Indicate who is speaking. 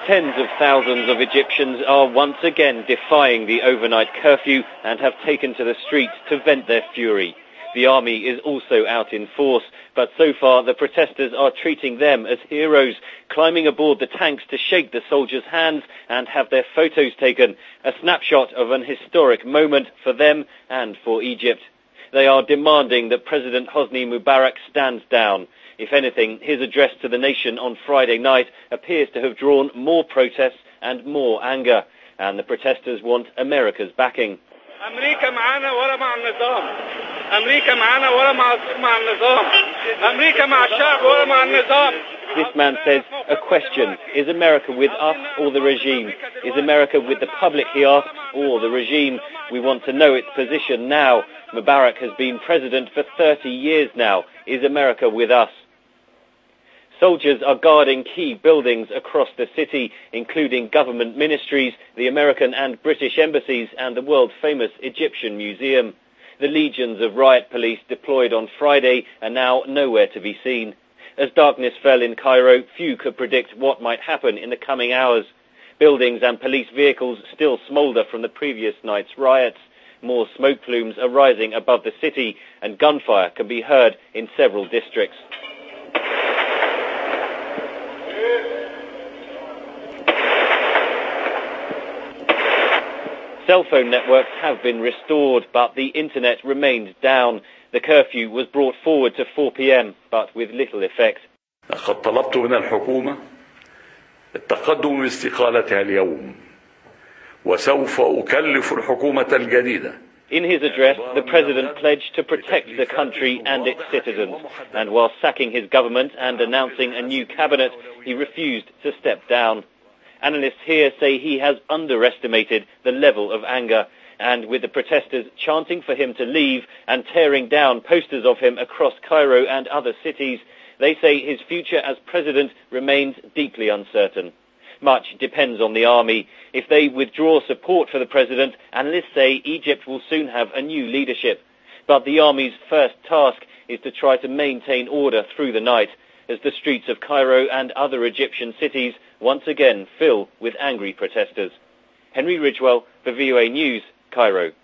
Speaker 1: Tens of thousands of Egyptians are once again defying the overnight curfew and have taken to the streets to vent their fury. The army is also out in force, but so far the protesters are treating them as heroes, climbing aboard the tanks to shake the soldiers' hands and have their photos taken, a snapshot of an historic moment for them and for Egypt. They are demanding that President Hosni Mubarak stands down. If anything, his address to the nation on Friday night appears to have drawn more protests and more anger, and the protesters want America's backing. This man says, a question, is America with us or the regime? Is America with the public, he asks, or the regime? We want to know its position now. Mubarak has been president for 30 years now. Is America with us? Soldiers are guarding key buildings across the city, including government ministries, the American and British embassies, and the world-famous Egyptian Museum. The legions of riot police deployed on Friday are now nowhere to be seen. As darkness fell in Cairo, few could predict what might happen in the coming hours. Buildings and police vehicles still smoulder from the previous night's riots. More smoke plumes are rising above the city, and gunfire can be heard in several districts. Cell phone networks have been restored, but the internet remained down. The curfew was brought forward to 4 p.m., but with little effect.
Speaker 2: لقد طلبت من الحكومة التقدم باستقالتها اليوم وسوف أكلف الحكومة الجديدة.
Speaker 1: In his address, the president pledged to protect the country and its citizens, and while sacking his government and announcing a new cabinet, he refused to step down. Analysts here say he has underestimated the level of anger, and with the protesters chanting for him to leave and tearing down posters of him across Cairo and other cities, they say his future as president remains deeply uncertain. Much depends on the army. If they withdraw support for the president, analysts say Egypt will soon have a new leadership. But the army's first task is to try to maintain order through the night, as the streets of Cairo and other Egyptian cities once again fill with angry protesters. Henry Ridgewell for VOA News, Cairo.